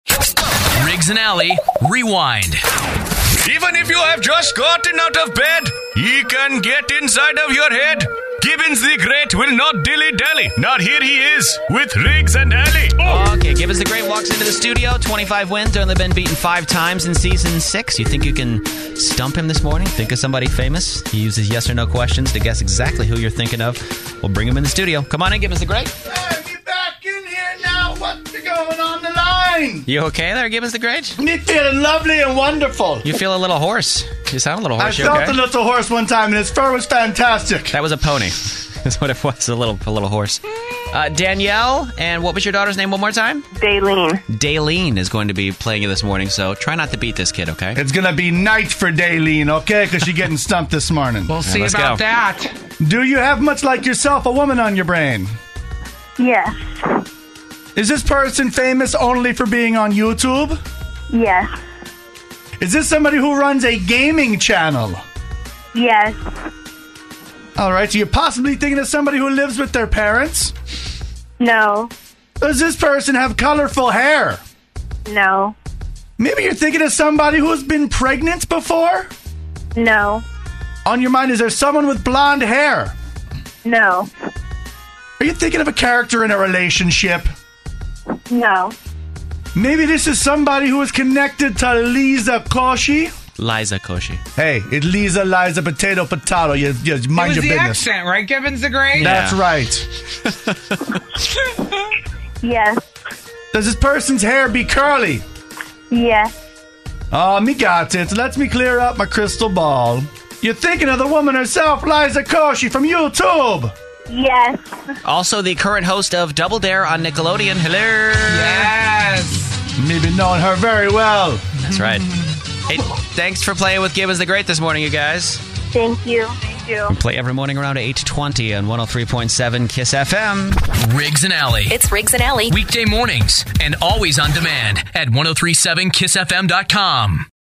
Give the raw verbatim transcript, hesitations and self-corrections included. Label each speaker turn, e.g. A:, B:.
A: Riggs and Alley, Rewind. Even if you have just gotten out of bed, he can get inside of your head. Gibbons the Great will not dilly-dally. Not here he is with Riggs and Alley. Oh.
B: Okay, Gibbons the Great walks into the studio. twenty-five wins, only been beaten five times in season six. You think you can stump him this morning? Think of somebody famous? He uses yes or no questions to guess exactly who you're thinking of. We'll bring him in the studio. Come on in, Gibbons the Great.
C: Hey, be back in here now. What's going on the line?
B: You okay there, Gibbons the Great?
C: Me feeling lovely and wonderful.
B: You feel a little hoarse. You sound a little
C: I
B: hoarse. You
C: felt
B: okay?
C: a little horse one time, and his fur was fantastic.
B: That was a pony. That's what it was, a little a little horse. Uh, Danielle, and what was your daughter's name one more time?
D: Daylene.
B: Daylene is going to be playing you this morning, so try not to beat this kid, okay?
C: It's going to be night for Daylene, okay? Because she's getting stumped this morning.
E: We'll see
B: let's
E: about
B: go.
E: that.
C: Do you have much like yourself a woman on your brain?
D: Yes.
C: Is this person famous only for being on YouTube?
D: Yes.
C: Is this somebody who runs a gaming channel?
D: Yes.
C: All right, so you're possibly thinking of somebody who lives with their parents?
D: No.
C: Does this person have colorful hair?
D: No.
C: Maybe you're thinking of somebody who's been pregnant before?
D: No.
C: On your mind, is there someone with blonde hair?
D: No.
C: Are you thinking of a character in a relationship?
D: No.
C: Maybe this is somebody who is connected to Lisa Koshy?
B: Liza Koshy.
C: Hey, it's Lisa, Liza, potato, potato. You, you mind
E: It was
C: your
E: the
C: business.
E: accent, right, Gibbons the Great?
C: That's
B: Yeah.
C: right.
D: Yes.
C: Does this person's hair be curly?
D: Yes.
C: Oh, me got it. Let me clear up my crystal ball. You're thinking of the woman herself, Liza Koshy from YouTube.
D: Yes.
B: Also the current host of Double Dare on Nickelodeon. Hello.
E: Yes.
C: Maybe knowing her very well.
B: That's right. Hey, thanks for playing with Gibbons the Great this morning, you guys.
D: Thank you. Thank you.
B: We play every morning around eight twenty on one oh three point seven KISS F M.
A: Riggs and Alley.
F: It's Riggs and Alley.
A: Weekday mornings and always on demand at ten thirty-seven kiss f m dot com.